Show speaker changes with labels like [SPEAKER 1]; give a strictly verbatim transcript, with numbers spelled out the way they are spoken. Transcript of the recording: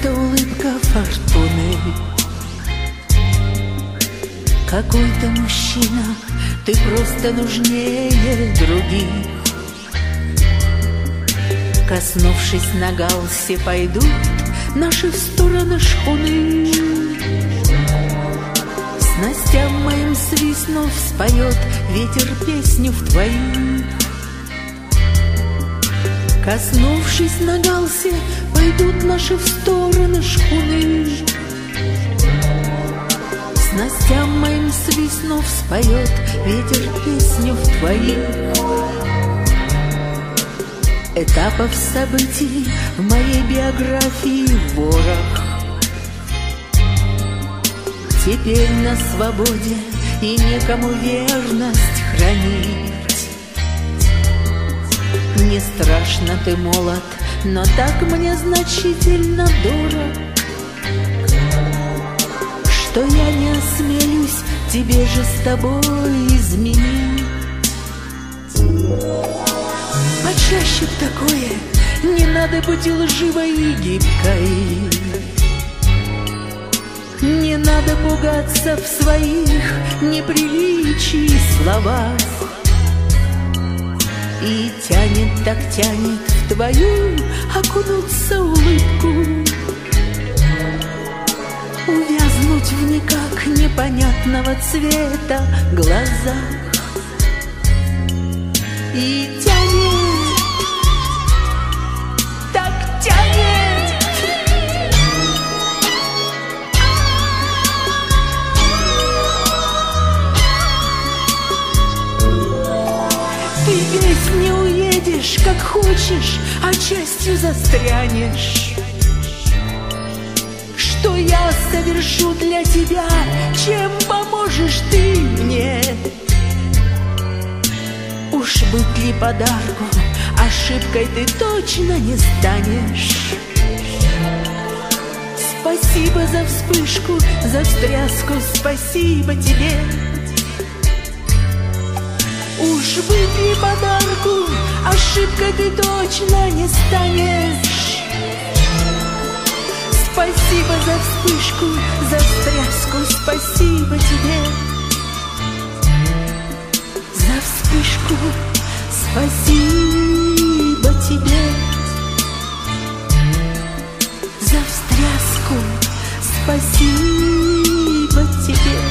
[SPEAKER 1] это улыбка фортуны. Какой-то мужчина, ты просто нужнее других. Коснувшись на галсе, пойдут наши в стороны шхуны. Снастям моим свистнув, споет ветер песню в твоих. Коснувшись на галсе, пойдут наши в стороны шхуны. Снастям моим свистнув, споет ветер песню в твоих. Этапов событий в моей биографии ворох. Теперь на свободе и некому верность хранить. Не страшно, ты молод, но так мне значительно дорог, что я не осмелюсь тебе же с тобой изменить. Почаще б такое, не надо быть лживой и гибкой. Не надо пугаться в своих неприличий словах. И тянет, так тянет в твою окунуться улыбку, увязнуть в никак непонятного цвета глазах. И тянет, так тянет. Ты весь не уедешь, как хочешь, а частью застрянешь. Что я совершу для тебя, чем поможешь ты мне? Уж быть ли подарку, ошибкой ты точно не станешь. Спасибо за вспышку, за встряску, спасибо тебе. Уж быть ли подарку, ошибкой ты точно не станешь. Спасибо за вспышку, за встряску, спасибо тебе. За вспышку спасибо тебе. За встряску спасибо тебе.